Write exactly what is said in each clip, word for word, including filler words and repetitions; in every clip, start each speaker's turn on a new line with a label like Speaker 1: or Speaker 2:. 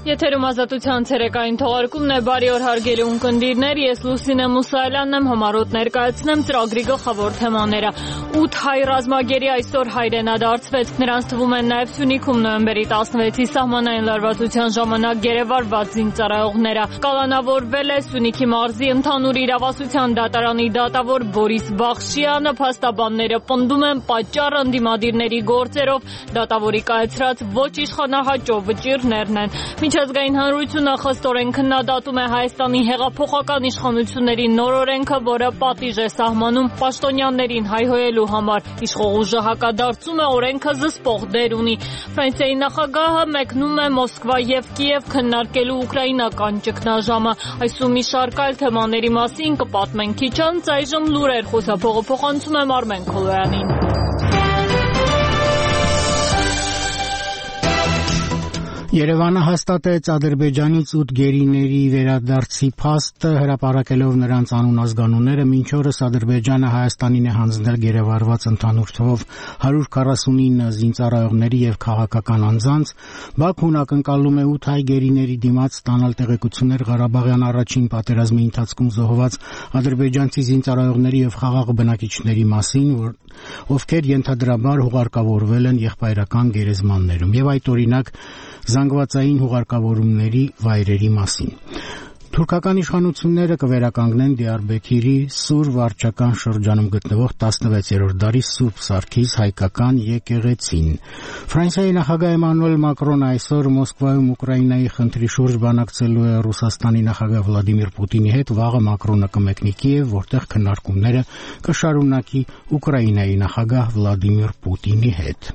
Speaker 1: Եթերում ազատության ցերեկային թողարկումն է, բարի օր հարգելի ունկնդիրներ, ես Լուսինե Մուսայելյանն եմ, համառոտ ներկայացնեմ ծրագրի գլխավոր թեմաները։ ութ հայ ռազմագերի այսօր հայրենադարձվեց, նրանց թվում են նաև Սյունիքում նոյեմբերի տասնվեցի սահմանային լարվածության ժամանակ գերեվարված զինծառայողները։ Կալանավորվել է Սյունիքի մարզի ընդհանուր իրավասության դատարանի դատավոր Բորիս Բախշյանը, փաստաբանները պնդում են պատճառը ընդդիմադիրների գործերով դատավորի կայացրած ոչ իշխանահաճո վճիռներն են։ Միջազգային հանրությունը խստորեն քննադատում է Հայաստանի հեղափոխական իշխանությունների նոր օրենքը, որը պատիժ է սահմանում պաշտոնյաներին հայհոյելու համար։ Իշխող ուժը հակադարձում է, օրենքը զսպող դեր ունի։ Ֆրանսիայի նախագահը մեկնում է Մոսկվա եւ Կիև քննարկելու ուկրաինական ճգնաժամը։ Այս ու մի շարք այլ թեմաների մասին կպատմենք քիչ անց, այժմ լուրեր, խոսափողը փոխանցում եմ Արմեն Քոլոյանին։
Speaker 2: Երևանը հաստատեց Ադրբեջանից ութ գերիների վերադարձի փաստը, հրապարակելով նրանց անուն ազգանունները։ Մինչ օրս Ադրբեջանը Հայաստանին է հանձնել գերեվարված ընդհանուր թվով հարյուր քառասունինը զինծառայողների եւ քաղաքական անձանց։ Բաքուն ակնկալում է ութ հայ գերիների դիմաց ստանալ տեղեկություններ Ղարաբաղյան առաջին պատերազմի ընթացքում զոհված ադրբեջանցի զինծառայողների եւ խաղաղ բնակիչների մասին, ովքեր ենթադրաբար հուղարկավորվել են եղբայրական գերեզմաններում, եւ այդ օրինակ զանգվածային հուղարկավորումների վայրերի մասին։ Թուրքական իշխանությունները կվերականգնեն Դիարբեքիրի Սուր վարչական շրջանում գտնվող տասնվեցերորդ դարի Սուրբ Սարգիս հայկական եկեղեցին։ Ֆրանսիայի նախագահ Էմանուել Մակրոնը այսօր Մոսկվայում Ուկրաինայի խնդրի շուրջ բանակցելու է Ռուսաստանի նախագահ Վլադիմիր Պուտինի հետ։ Վաղը Մակրոնը կմեկնի Կիև, որտեղ քննարկումները կշարունակի Ուկրաինայի նախագահ Վլադիմիր Պուտինի հետ։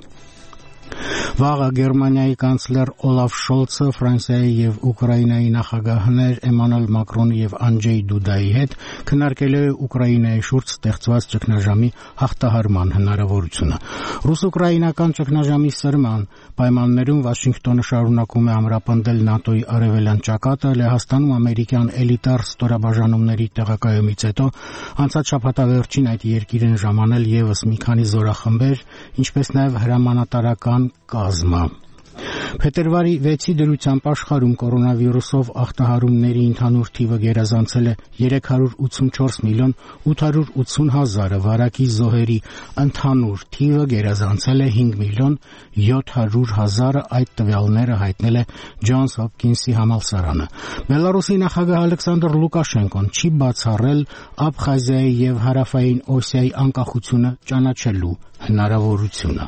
Speaker 2: Վաղը Գերմանիայի կանցլեր Օլաֆ Շոլցը Ֆրանսիայի եւ Ուկրաինայի նախագահներ Էմանուել Մակրոնի եւ Անջեյ Դուդայի հետ քննարկել է Ուկրաինայի շուրջ ստեղծված ճգնաժամի հաղթահարման հնարավորությունը։ Ռուս-ուկրաինական ճգնաժամի սրման պայմաններում Վաշինգտոնը շարունակում է ամրապնդել ՆԱՏՕ-ի արևելյան ճակատը։ Լեհաստանում ամերիկյան էլիտար ստորաբաժանումների տեղակայումից հետո անցած շաբաթավերջին այդ երկիրն ժամանել եւս մի քանի զորախմբեր, ինչպես նաեւ հրամանատարական կազմը։ Փետրվարի վեցի դրությամբ աշխարհում կորոնավիրուսով ախտահարումների ընդհանուր թիվը գերազանցել է երեք հարյուր ութսունչորս միլիոն ութ հարյուր ութսուն հազարը, վարակի զոհերի ընդհանուր թիվը գերազանցել է հինգ միլիոն յոթ հարյուր հազարը, այդ տվյալները հայտնել է Ջոնս Հոփքինսի համալսարանը։ Բելարուսի նախագահ Ալեքսանդր Լուկաշենկոն չի բացառել Աբխազիայի եւ Հարավային Օսիայի անկախությունը ճանաչելու հնարավորությունը։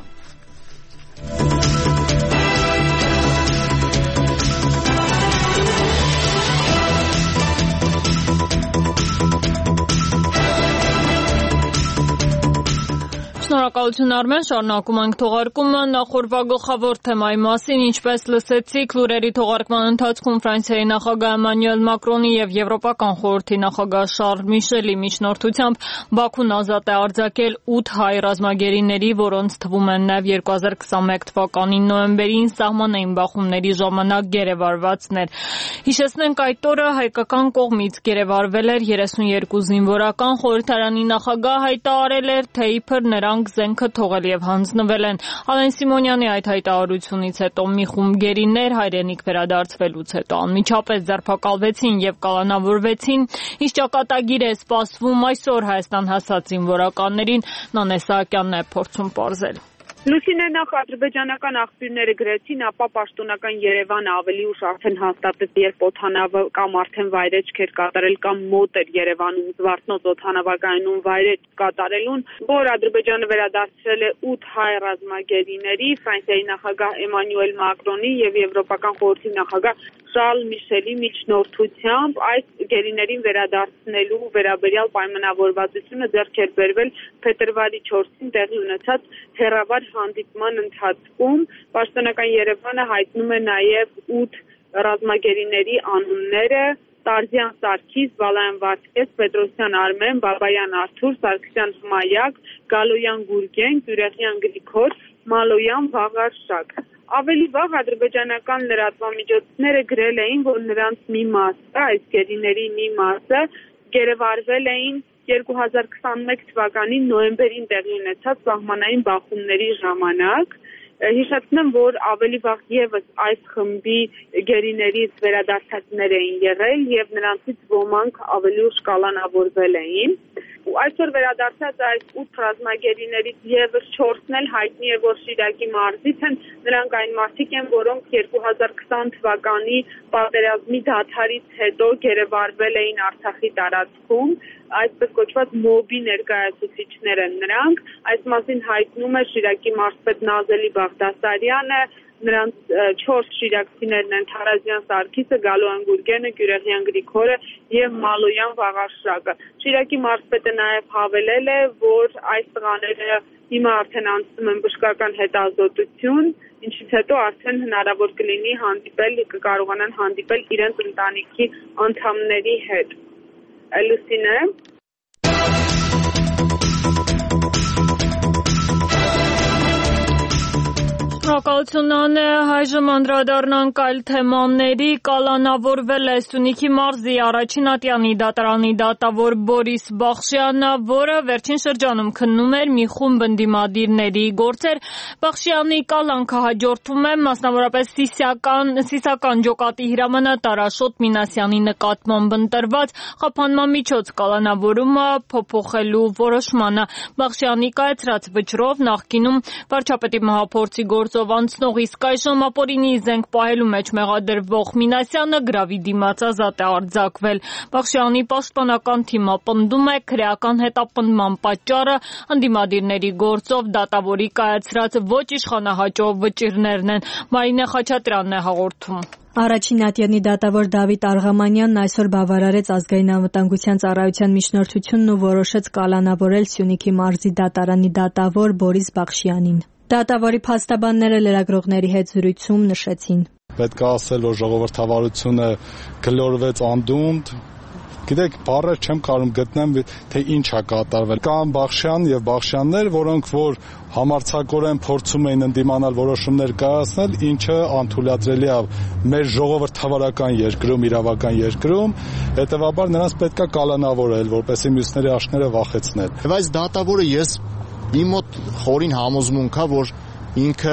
Speaker 1: Շնորհակալություն Արմեն, շարունակում ենք թողարկումը նախորդ գլխավոր թեմայի մասին, ինչպես լսեցիք լուրերի թողարկման ընթացքում Ֆրանսիայի նախագահ Էմանուել Մակրոնի եւ Եվրոպական խորհրդի նախագահ Շարլ Միշելի միջնորդությամբ Բաքուն ազատ է արձակել ութ հայ ռազմագերիների, որոնց թվում են նաեւ երկու հազար քսանմեկ թվականի նոյեմբերին սահմանային բախումների ժամանակ գերեվարվածներ։ Հիշեցնենք, այդ օրը հայկական կողմից գերեվարվել էր երեսունյերկու զինվորական, խորհրդարանի նախագահ հայտարարել էր, թե իբր նրանք զենքը թողել եւ հանձնվել են։ Ալեն Սիմոնյանի այդ հայտարարությունից հետո մի խումբ գերիներ հայրենիք վերադարձվելուց հետո անմիջապես ձերբակալվեցին եւ կալանավորվեցին։ Ինչ ճակատագիր է սպասվում այսօր Հայաստան հասած զինվորականներին, Նանե Սահակյանն է փորձում պարզել։
Speaker 3: Լուսինե, նախ ադրբեջանական աղբյուրները գրեցին, ապա պաշտոնական Երևանը ավելի ուշ արդեն հաստատեց, երբ օդանավը կամ արդեն վայրեջք էր կատարել կամ մոտ էր Երևանում Զվարթնոց օդանավակայանում վայրեջք կատարելուն, որ Ադրբեջանը վերադարձրել է ութ հայ ռազմագերիների, Ֆրանսիայի նախագահ Էմանուել Մակրոնի եւ Եվրոպական խորհրդի նախագահ Շարլ Միշելի միջնորդությամբ այս գերիներին վերադարձնելու վերաբերյալ պայմանավորվածությունը ձեռք էր բերվել փետրվարի չորսին տեղի ունեցած հեռավար հանդիպման ընթացքում։ Պաշտոնական Երևանը հայտնում է նաև ութ ռազմագերիների անունները՝ Տարզյան Սարգիս, Բալայան Վարդգես, Պետրոսյան Արմեն, Բաբայան Արթուր, Սարգսյան Հմայակ, Գալոյան Գուրգեն, Տյուրեղյան Գրիգոր, Մալոյան Վաղարշակ։ Ավելի վաղ ադրբեջանական լրատվամիջոցները գրել էին, որ նրանց մի մասը, այս գերիների մի մասը գերեվարվել էին երկու հազար քսանմեկ թվականի նոյեմբերին տեղի ունեցած սահմանային բախումների ժամանակ Հիշեցնեմ, որ ավելի վաղ եւս այս խմբի գերիներից վերադարձածներ էին եղել եւ նրանցից ոմանք ավելի ուշ կալանավորվել էին։ Ու այսօր վերադարձած այս ութ ռազմագերիներից եւս չորսն էլ հայտնի է, որ Շիրակի մարզից են, նրանք այն մարդիկ են, որոնք երկու հազար քսան թվականի պատերազմի դադարից հետո գերեվարվել էին Արցախի տարածքում, այսպես կոչված մոբի ներկայացուցիչներ են նրանք, այս մասին հայտնում է Շիրակի մարզպետ Նազելի Բաղդասարյանը, նրանց չորս շիրակցիներն են Թարազյան Սարգիսը, Գալոյան Գուրգենը, Գյուրեղյան Գրիգորը եւ Մալոյան Վաղարշակը։ Շիրակի մարզպետը նաեւ հավելել է, որ այս տղաները հիմա արդեն անցնում են բժշկական հետազոտություն, ինչից հետո արդեն հնարավոր կլինի հանդիպել, կկարողանան հանդիպել իրենց ընտանիքի անդամների հետ։ Լուսինե
Speaker 1: Շնորհակալություն Անե, այժմ անդրադառնանք այլ թեմաների, կալանավորվել է Սյունիքի մարզի առաջին ատյանի դատարանի դատավոր Բորիս Բախշյանը, որը վերջին շրջանում քննում էր մի խումբ ընդդիմադիրների գործեր։ Բախշյանի կալանքը հաջորդում է մասնավորապես Սիսիական, Սիսական ջոկատի հրամանատար Աշոտ Մինասյանի նկատմամբ ընտրված խափանման միջոց կալանավորումը փոփոխելու որոշմանը։ Բախշյանի կայացրած վճռով նախկինում վարչապետի մահափորձի գործ անցնող իսկ այժմ ապօրինի զենք պահելու մեջ մեղադրվող Մինասյանը գրավի դիմաց ազատ է արձակվել։ Բախշյանի պաշտպանական թիմը պնդում է քրեական հետապնդման պատճառը ընդդիմադիրների գործով դատավորի կայացրած ոչ իշխանահաճո վճիռներն են։ Մարինե Խաչատրյանն է հաղորդում։
Speaker 4: Առաջին ատյանի դատավոր Դավիթ Արղամանյանն այսօր բավարարեց ազգային անվտանգության ծառայության միջնորդությունն ու որոշեց կալանավորել Սյունիքի մարզի դատարանի դատավոր Բորիս Բախշյանին։ Դատավորի փաստաբանները լրագրողների հետ զրույցում նշեցին.
Speaker 5: Պետք է ասել, որ ժողովրդավարությունը գլորվեց անդունդ։ Գիտեք, բառեր չեմ կարող գտնեմ, թե ինչ է կատարվել։ Կան Բախշյան եւ Բախշյաններ, որոնք որ համարձակորեն փորձում էին ընդդիմանալ որոշումներ կայացնել, ինչը անթույլատրելի է մեր ժողովրդավարական երկրում, իրավական երկրում, հետեւաբար նրանց պետք է կալանավորել, որպեսզի մյուսների աշները վախեցնել։
Speaker 6: Եվ այս դատավորը ես իմ մոտ խորին համոզմունք է, որ ինքը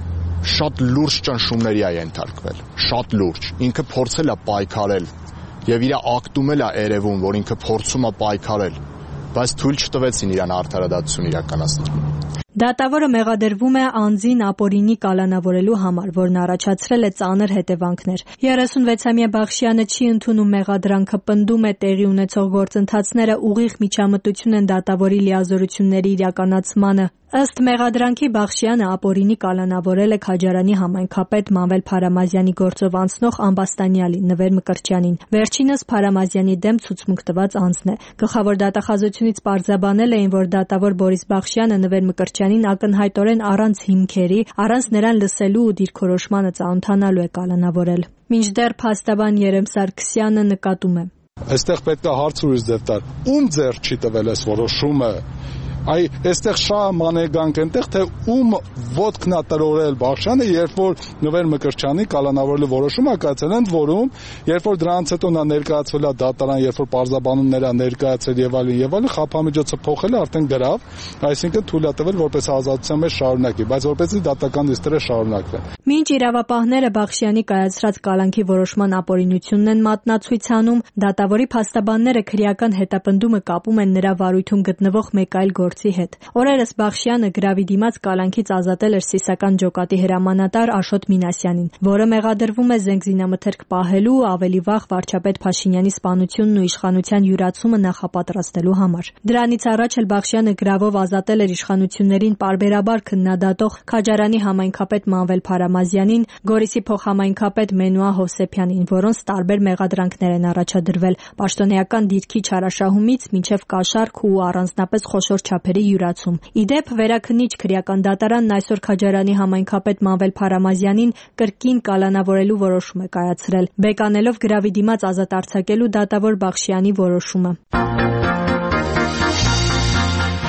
Speaker 6: շատ լուրջ ճնշումների է ենթարկվել, շատ լուրջ։ Ինքը փորձել է պայքարել եւ իր ակտում էլ է երևում, որ ինքը փորձում է պայքարել, բայց թույլ չտվեցին իրան արդարադատություն իրականացնել։
Speaker 4: Դատավորը մեղադրվում է անձին ապօրինի կալանավորելու համար, որն առաջացրել է ծանր հետևանքներ։ երեսունվեցամյա Բախշյանը չի ընդունում մեղադրանքը, պնդում է տեղի ունեցող գործընթացները ուղիղ միջամտություն են դատավորի լիազորությունների իրականացմանը։ Ըստ մեղադրանքի Բախշյանը ապօրինի կալանավորել է Քաջարանի համայնքապետ Մանվել Փարամազյանի գործով անցնող Ամբաստանյալին, Նվեր Մկրտչյանին։ Վերջինս Փարամազյանի դեմ ցուցմունք տված անձն է։ Գլխավոր դատախազությունից պարզաբանել էին, որ դատավոր Բորիս Բախշյանը Նվեր Մկրտչյանին ակնհայտորեն առանց հիմքերի, առանց նրան լսելու ու դիրքորոշմանը ծանոթանալու է կալանավորել։ Մինչդեռ փաստաբան Երեմ Սարգսյանը նկատում է.
Speaker 5: Այստեղ պետք է հարց ուրիշ դեպ տալ։ Ում ձեռ չի տվել այս որոշումը։ Այ այստեղ շահ մանեգանք այնտեղ թե ում ոտքն է տրորել Բախշյանը, երբ որ Նվեր Մկրտչյանի կալանավորելու որոշումը կայացել են, որում երբ որ դրանից հետո նա ներկայացվել է դատարան, երբ որ պարզաբանումները ներկայացել եւ այլն եւ այլն, խափամիջոցը փոխել է արդեն գրավ, այսինքն թույլատրվել որպես ազատության մեջ շարունակի, բայց որպեսզի դատական նիստերը շարունակվեն։
Speaker 4: Մինչ իրավապահները Բախշյանի կայացրած կալանքի որոշման ապօրինությունն են մատնացույց անում, դատավորի փաստաբանները քրեական հետապնդումը կապում են նրա վարույթում գտնվող մեկ այլ գործի հետ։ Օրերս Բախշյանը գրավի դիմաց կալանքից ազատել էր Սիսական ջոկատի հրամանատար Աշոտ Մինասյանին, որը մեղադրվում է զենքզինամթերք պահելու ու ավելի վաղ վարչապետ Փաշինյանի սպանությունն ու իշխանության յուրացումը նախապատրաստելու համար։ Դրանից առաջ էլ Բախշյանը գրավով ազատել էր իշխանություններին պարբերաբար քննադատող Քաջարանի համայնքապետ Մանվել Փարամազյանին, Գորիսի փոխհամայնքապետ Մենուա Հովսեփյանին, որոնց տարբեր մեղադրանքներ են առաջադրվել՝ պաշտոնեական դիրքի չարաշահումից մինչև կաշառք ու առանձնապես խոշոր չափերի յուրացում։ Իդեպ վերաքննիչ քրեական դատարանն այսօր Քաջարանի համայնքապետ Մանվել Փարամազյանին կրկին կալանավորելու որոշում է կայացրել, բեկանելով գրավի դիմաց ազատ արձակելու դատավոր Բախշյանի որոշումը։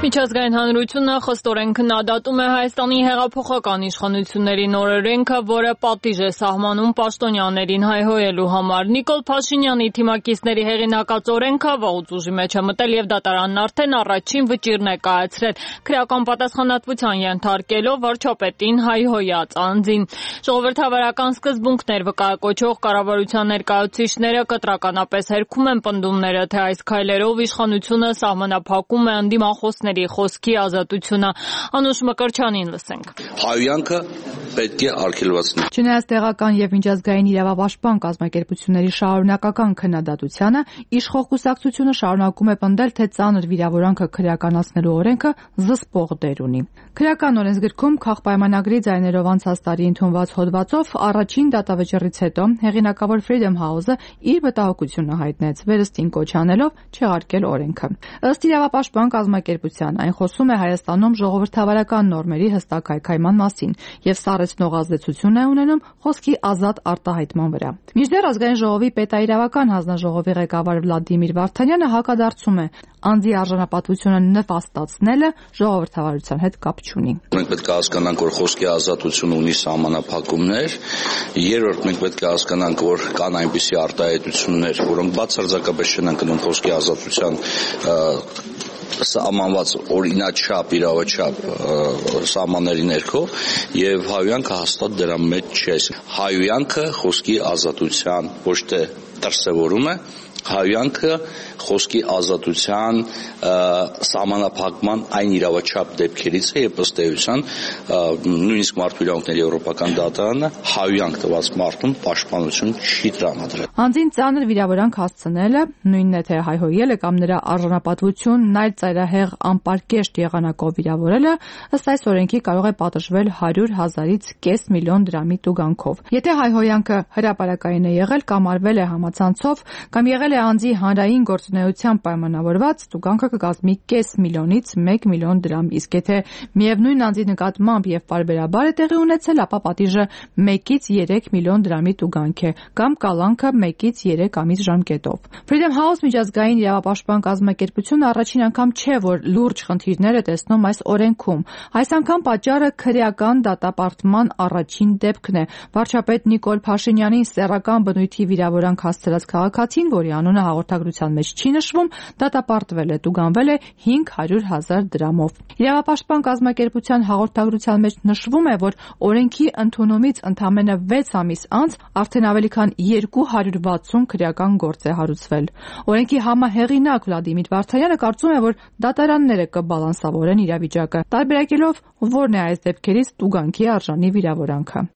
Speaker 1: Միջազգային հանրությունը խստորեն քննադատում է Հայաստանի հեղափոխական իշխանությունների նոր օրենքը, որը պատիժ է սահմանում պաշտոնյաներին հայհոյելու համար։ Նիկոլ Փաշինյանի թիմակիցների հեղինակած օրենքը վաղուց ուժի մեջ է մտել եւ դատարանն արդեն առաջին վճիռն է կայացրել, քրեական պատասխանատվության ենթարկելով վարչապետին հայհոյած անձին։ Ժողովրդավարական սկզբունքներ վկայակոչող կառավարության ներկայացուցիչները կտրականապես հերքում են պնդումները, թե այս քայլերով իշխանությունը սահմանափակում է ընդդիմախոսների խոսքի ազատությունը։ Անուշ Մկրտչյանին լսենք։
Speaker 7: Հայոյանքը պետք է արգելվեցնել։
Speaker 8: Չնայած տեղական եւ միջազգային իրավապաշտպան կազմակերպությունների շարունակական քննադատությանը, իշխող կուսակցությունը շարունակում է պնդել, թե ծանր վիրավորանքը քրեականացնելու օրենքը զսպող դեր ունի։ Քրեական օրենսգրքում քաղաքպայմանագրի ձայներով անցած տարի ընդունված հոդվածով առաջին դատավճիռից հետո հեղինակավոր Freedom House-ը իր վտահողջությունը հայտնեց, վերստին կոչ անելով չեղարկել օրենքը։ Ըստ իրավապաշտպան կազմակերպության, այն խոսում է Հայաստանում ժողովրդավարական նորմերի հստակ հայքայման մասին եւ սառեցնող ազդեցություն է ունենում խոսքի ազատ արտահայտման վրա։ Մինչդեռ ազգային ժողովի պետաիրավական հանձնաժողովի ղեկավար Վլադիմիր Վարդանյանը հակադարձում է, անձի արժանապատվությունը նվաստացնելը ժողովրդավարության հետ կապ չունի։
Speaker 7: Մենք պետք է հասկանանք, որ խոսքի ազատությունը ունի սահմանափակումներ, երրորդ մենք պետք է հասկանանք, որ կան այնպիսի արտահայտություններ, որոնք բացարձակապես չեն ընկնում խոսքի ազատության սահմանված օրինաչափ, իրավաչափ սահմանների ներքո եւ հայոյանքը հաստատ դրա մեջ չէ։ Հայոյանքը խոսքի ազատության ոչ թե դրսևորում է, հայոյանքը խոսքի ազատության սահմանափակման այն իրավաչափ դեպքերից է եւ ըստ էության նույնիսկ մարդու իրավունքների եվրոպական դատարանը հայոյանք տված մարդուն պաշտպանություն չի տրամադրել։
Speaker 8: Անձին ծանր վիրավորանք հասցնելը, նույնն է թե հայհոյելը կամ նրա արժանապատվությունն այլ ծայրահեղ անպարկեշտ եղանակով վիրավորելը, ըստ այս օրենքի կարող է պատժվել հարյուր հազարից կես միլիոն դրամի տուգանքով։ Եթե հայհոյանքը հրապարակային է եղել կամ արվել է համացանցով կամ եղել է անձի հանրային գործունեությամբ պայմանավորված, տուգանքը կկազմի կես միլիոնից մեկ միլիոն դրամ, իսկ եթե միևնույն անձի նկատմամբ եւ պարբերաբար է տեղի ունեցել, ապա պատիժը մեկից երեք միլիոն դրամի տուգանք է կամ կալանքը մեկից երեք ամիս ժամկետով։ Freedom House միջազգային իրավապաշտպան կազմակերպությունը առաջին անգամ չէ, որ լուրջ խնդիրներ է տեսնում այս օրենքում։ Այս անգամ պատճառը քրեական դատապարտման առաջին դեպքն է։ Վարչապետ Նիկոլ Փաշինյանին սեռական բնույթի վիրավորանք հասցրած քաղաքացին, որի անունը հաղորդագրության մեջ չի նշվում, դատապարտվել է, տուգանվել է հինգ հարյուր հազար դրամով։ Իրավապաշտպան կազմակերպության հաղորդագրության մեջ նշվում է, որ օրենքի ընդունումից ընդամենը վեց ամիս անց արդեն ավելի քան երկու հարյուր վաթսուն քրեական գործ է հարուցվել։ Օրենքի համահեղինակ Վլադիմիր Վարդանյանը կարծում է, որ դատարանները կբալանսավորեն իրավիճակը, տարբերակելով որն է այս դեպքերից տուգանքի արժանի վիրավորանքը։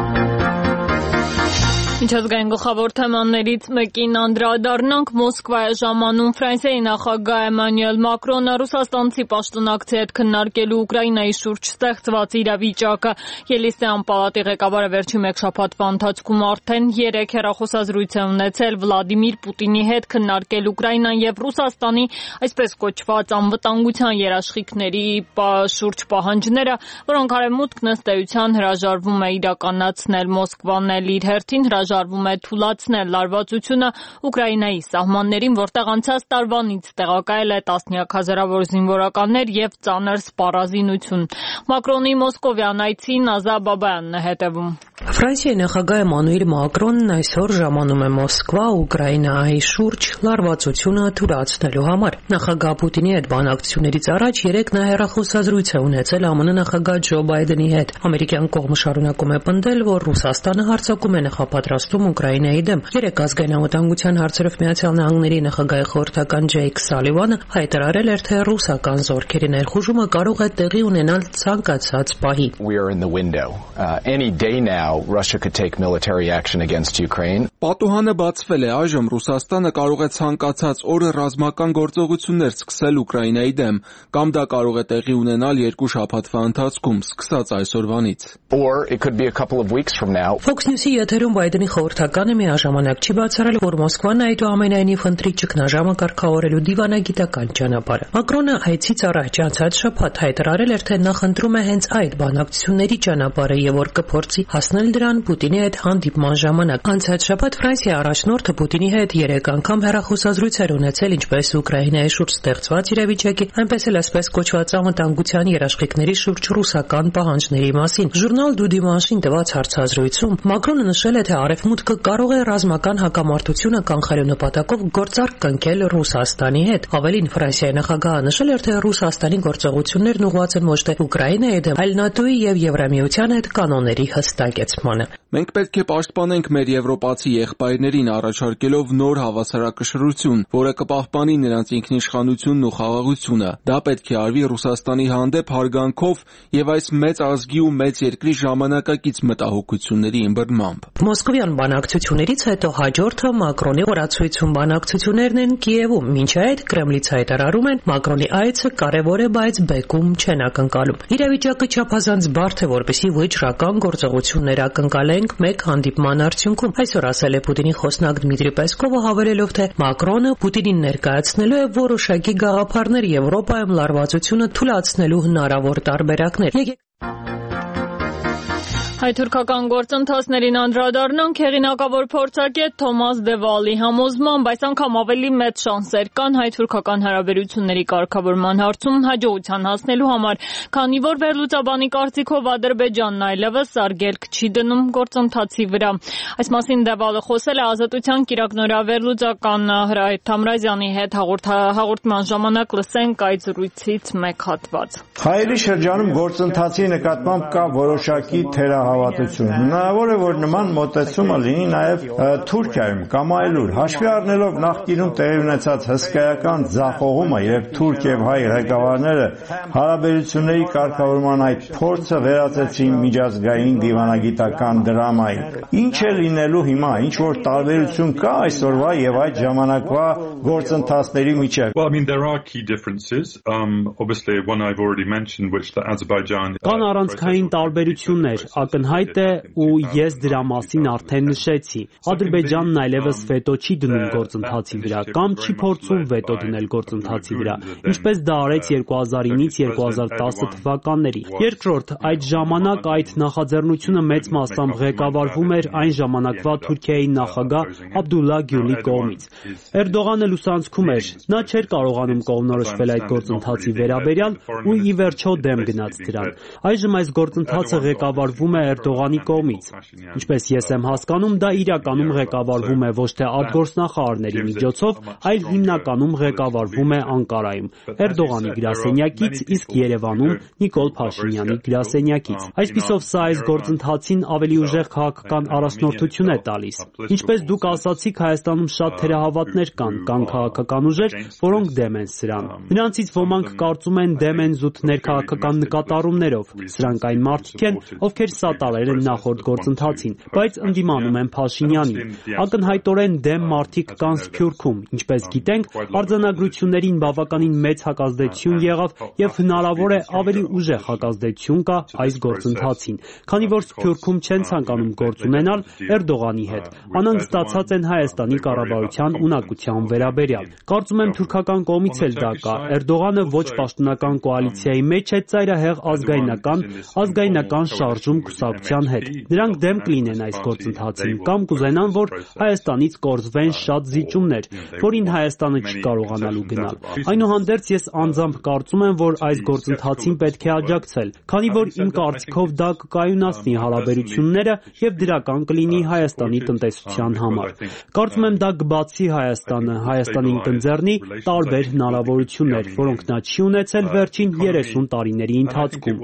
Speaker 1: Միջազգային գլխավոր թեմաներից մեկին անդրադառնանք Մոսկվա է ժամանում Ֆրանսիայի նախագահ Էմանուել Մակրոնը ռուսաստանցի պաշտոնակցի հետ քննարկելու Ուկրաինայի շուրջ ստեղծված իրավիճակը։ Ելիսեյան պալատի ղեկավարը վերջին մեկ շաբաթվա ընթացքում արդեն երեք հեռախոսազրույց է ունեցել Վլադիմիր Պուտինի հետ քննարկել Ուկրաինան եւ Ռուսաստանի այսպես կոչված անվտանգության երաշխիքների շուրջ պահանջները, որոնք Արևմուտքն ըստ էության հրաժարվում է իրականացնել։ Մոսկվան էլ իր հերթին հրաժարվում է թուլացնել լարվածությունը Ուկրաինայի սահմաններին, որտեղ անցած տարվանից տեղակայել է տասնյակ հազարավոր զինվորականներ եւ ծանր սպառազինություն։ Մակրոնի մոսկովյան այցին Ազա Բաբայանն է հետևում։
Speaker 9: Ֆրանսիայի նախագահ Էմանուել Մակրոնն այսօր ժամանում է Մոսկվա Ուկրաինայի շուրջ լարվածությունը թույլատնելու համար։ Նախագահ Պուտինի հետ բանակցություններից առաջ երեք նա հեռախոսազրույց է ունեցել ԱՄՆ նախագահ Ջո Բայդենի հետ։ Ամերիկյան կողմը շարունակում է պնդել, որ Ռուսաստանը հարձակում է նախապատրաստում Ուկրաինայի դեմ։ Երեք ազգային անվտանգության հարցերով Միացյալ Նահանգների նախագահի խորհրդական Ջեյք Սալիվանը հայտարարել էր, թե ռուսական զորքերի ներխուժումը կարող է տեղի ունենալ ցանկացած պահի։
Speaker 10: Russia could take military action against Ukraine.
Speaker 11: Պատուհանը բացվել է, այժմ Ռուսաստանը կարող է ցանկացած օրը ռազմական գործողություններ սկսել Ուկրաինայի դեմ, կամ դա կարող է տեղի ունենալ երկու շաբաթվա ընթացքում, սկսած այսօրվանից։
Speaker 10: Or it could be a couple of weeks from now.
Speaker 9: Fox News-ի եթերում Բայդենի խորհրդականը միաժամանակ չի բացառել, որ Մոսկվան այդուամենայնիվ ընտրի ճգնաժամը կարգավորելու դիվանագիտական ճանապարհը։ Մակրոնը այցից առաջ անցած շաբաթ հայտարարել էր, թե նախընտրում է հենց այդ բանակցությունների ճանապարհը եւ որ կփորձի հասնել ներկայացնել դրան Պուտինի հետ հանդիպման ժամանակ։ Անցած շաբաթ Ֆրանսիայի առաջնորդը Պուտինի հետ երեք անգամ հեռախոսազրույց էր ունեցել ինչպես Ուկրաինայի շուրջ ստեղծված իրավիճակի, այնպես էլ այսպես կոչված անվտանգության երաշխիքների շուրջ ռուսական պահանջների մասին։ Ժուրնալ Du Dimanche-ին տված հարցազրույցում Մակրոնը նշել է, թե Արևմուտքը կարող է ռազմական հակամարտությունը կանխելու նպատակով գործարք կնքել Ռուսաստանի հետ։ Ավելին, Ֆրանսիայի նախագահը նշել էր, թե Ռուսաստանի գործողություններն ուղղված են ոչ թե Ուկրաինայի դեմ, այլ ՆԱՏՕ-ի եւ Եվրամիության հետ կանոնների հստակեցմանը։
Speaker 11: Մենք պետք է պաշտպանենք մեր եվրոպացի եղբայրներին, առաջարկելով նոր հավասարակշռություն, որը կպահպանի նրանց ինքնիշխանությունն ու խաղաղությունը։ Դա պետք է արվի Ռուսաստանի հանդեպ հարգանքով եւ այս մեծ ազգի ու մեծ երկրի ժամանակակից մտահոգությունների ըմբռնմամբ։
Speaker 9: Մոսկովյան բանակցություններից հետո հաջորդը Մակրոնի օրացույցում բանակցություններն են Կիևում, մինչ այդ Կրեմլից հայտարարում են Մակրոնի այցը կարևոր է, բայց բեկում չեն ակնկալում։ Իրավիճակը չափազանց բարդ է, որպեսզի վճռական գործողություններ ակնկալենք մեկ հանդիպման արդյունքում։ Այսօր ասել է Պուտինի խոսնակ Դմիտրի Պեսկովը, հավելելով, թե Մակրոնը Պուտինին ներկայացնելու է որոշակի գաղափարներ Եվրոպայում լարվածությունը թույլատնելու հնարավոր տարբերակներ։
Speaker 1: Հայ-թուրքական գործընթացներին անդրադառնանք հեղինակավոր փորձագետ Թոմաս Դևալի համոզմամբ այս անգամ ավելի մեծ շանսեր կան հայ-թուրքական հարաբերությունների կարգավորման հարցում հաջողության հասնելու համար, քանի որ վերլուծաբանի կարծիքով Ադրբեջանն այլևս արգելք չի դնում գործընթացի վրա։ Այս մասին Դևալը խոսել է Ազատության կիրակնօրյա վերլուծական Հրահետ Թամրազյանի հետ հաղորդման ժամանակ, լսենք այդ զրույցից մեկ հատված։
Speaker 12: Հայերի շրջանում գործընթացի նկատմամբ կա որոշակի թերահավատություն։ Հնարավոր է, որ նման մոտեցումը լինի նաև Թուրքիայում կամ այլուր, հաշվի առնելով նախկինում տեղի ունեցած հսկայական ձախողումը եւ թուրք եւ հայ ղեկավարները հարաբերությունների կարգավորման այդ փորձը վերածեցին միջազգային դիվանագիտական դրամայի։ Ինչ է լինելու հիմա, ինչ որ տարբերություն կա այսօրվա եւ այդ ժամանակվա գործընթացների միջեւ։
Speaker 13: Well, I mean, there are key differences. Um, obviously, one I've already mentioned, which the Azerbaijan.
Speaker 14: Կան առանցքային տարբերություններ, ակնհայտ է ու ես դրա մասին արդեն նշեցի։ Ադրբեջանն այլևս վետո չի դնում գործընթացի վրա կամ չի փորձում վետո դնել գործընթացի վրա, ինչպես դա արեց երկու հազար ինից երկու հազար տասը թվականների։ Երկրորդ, այդ ժամանակ այդ նախաձեռնությունը մեծ մասամբ ղեկավարվում էր այն ժամանակվա Թուրքիայի նախագահ Աբդուլլա Գյուլի կողմից։ Էրդողանը լուսանցքում էր, նա չէր կարողանում կողմնորոշվել այդ գործընթացի վերաբերյալ ու ի վերջո դեմ գնաց դրան։ Այժմ այս գործընթացը ղեկավարվում է Էրդողանի կողմից։ Ինչպես ես եմ հասկանում, դա իրականում ղեկավարվում է ոչ թե արտգործնախարարների միջոցով, այլ հիմնականում ղեկավարվում է Անկարայում, Էրդողանի գրասենյակից, իսկ Երևանում Նիկոլ Փաշինյանի գրասենյակից։ Այսպիսով սա այս գործընթացին ավելի ուժեղ քաղաքական առաջնորդություն է տալիս։ Ինչպես դուք ասացիք, Հայաստանում շատ թերահավատներ կան, կան քաղաքական ուժեր, որոնք դեմ են սրան։ Նրանցից ոմանք կարծում են դեմ են զուտ ներքաղաքական նկատառումներով։ Սրանք այն մարդիկ են, ովքեր սատարել են նախորդ գործընթացին, բայց ընդդիմանում են Փաշինյանին։ Ակնհայտորեն դեմ մարդիկ կան Սփյուռքում, ինչպես գիտենք, արձանագրություններին բավականին մեծ հակազդեցություն եղավ եւ հնարավոր է ավելի ուժեղ հակազդեցություն կա այս գործընթացին, քանի որ Սփյուռքում չեն ցանկանում գործ ունենալ Էրդողանի հետ։ Անհանգստացած են Հայաստանի կառավարության ունակության վերաբերյալ։ Կարծում եմ թուրքական կողմից էլ դա կա։ Էրդողանը ոչ պաշտոնական կոալիցիայի մեջ է ծայրահեղ ազգայնական ազգայնական շարժում կուսակցության հետ։ Նրանք դեմ կլինեն այս գործընթացին կամ կուզենան, որ Հայաստանից կորզվեն շատ զիջումներ, որին Հայաստանը չի կարողանալու գնալ։ Այնուհանդերձ ես անձամբ կարծում եմ, որ այս գործընթացին պետք է աջակցել, քանի որ իմ կարծիքով դա կկայունացնի հարաբերությունները եւ դրական կլինի Հայաստանի տնտեսության համար։ Կարծում եմ դա կբացի Հայաստանը, Հայաստանին կընձեռնի տարբեր հնարավորություններ, որոնք նա չի ունեցել վերջին երեսուն տարիների ընթացքում։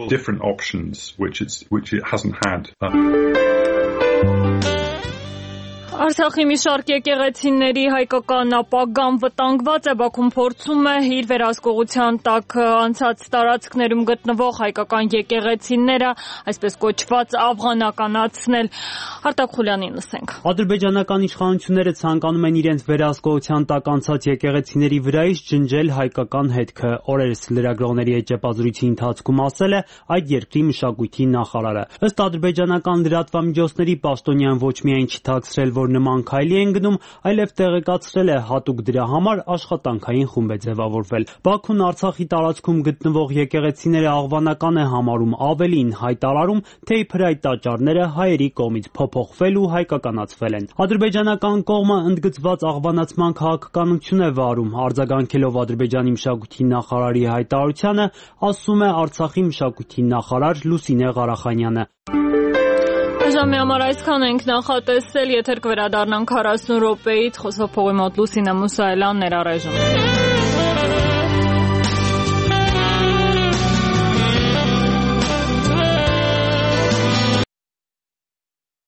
Speaker 1: Արցախի մի շարք եկեղեցիների հայկական ապագան վտանգված է, Բաքուն փորձում է իր վերահսկողության տակ անցած տարածքներում գտնվող հայկական եկեղեցիները, այսպես կոչված, աֆղանականացնել։ Արտակ Խուլյանին լսենք։
Speaker 14: Ադրբեջանական իշխանությունները ցանկանում են իրենց վերահսկողության տակ անցած եկեղեցիների վրայից ջնջել հայկական հետքը։ Օրերս լրագրողների հետ ճեպազրույցի ընթացքում ասել է այդ երկրի մշակույթի նախարարը։ Ըստ ադրբեջանական լրատվամիջոցների, պաշտոնյան ոչ միայն չթաքցրել, որ որ նման քայլի են գնում, այլև տեղեկացրել է հատուկ դրա համար աշխատանքային խումբ է ձևավորվել։ Բաքուն Արցախի տարածքում գտնվող եկեղեցիները աղվանական է համարում, ավելին հայտարարում, թե իբր այդ տաճարները հայերի կողմից փոփոխվել ու հայկականացվել են։ Ադրբեջանական կողմը ընդգծված աղվանացման քաղաքականություն է վարում, արձագանքելով Ադրբեջանի մշակույթի նախարարի հայտարարությանը, ասում է Արցախի մշակույթի նախարար Լուսինե Ղարախանյանը։
Speaker 1: Ժամի համար այսքան ենք նախատեսել, եթե կվերադառնանք քառասուն րոպեից, խոսափողի մոտ Լուսինե Մուսայելյանն էր առայժմ։